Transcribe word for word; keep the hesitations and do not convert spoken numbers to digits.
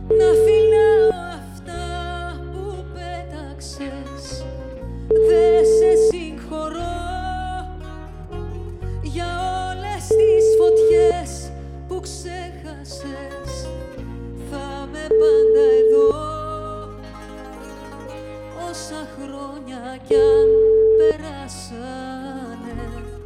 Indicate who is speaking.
Speaker 1: να φυλάω αυτά που πέταξες. Δε σε συγχωρώ για όλες τις φωτιές που ξέχασες. Θα είμαι πάντα εδώ, όσα χρόνια κι αν περάσανε.